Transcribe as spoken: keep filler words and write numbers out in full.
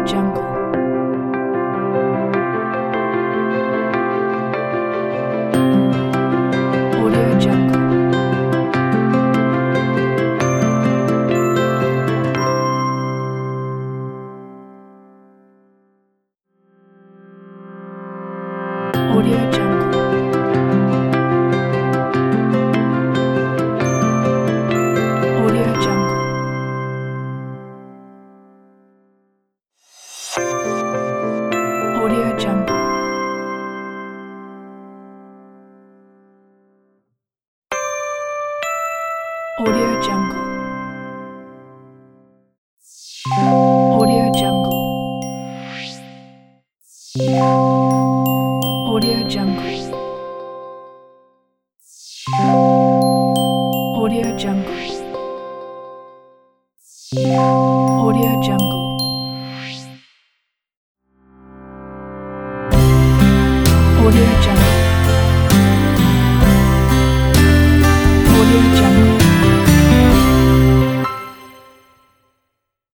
Jungle. Audio Jungle. Audio Jungle. Audio Jungle. Audio Jungle. Audio Jungle. Audio Jungle. Audio Jungle. Audio Jungle. Audio Jungle. Audio Jungle.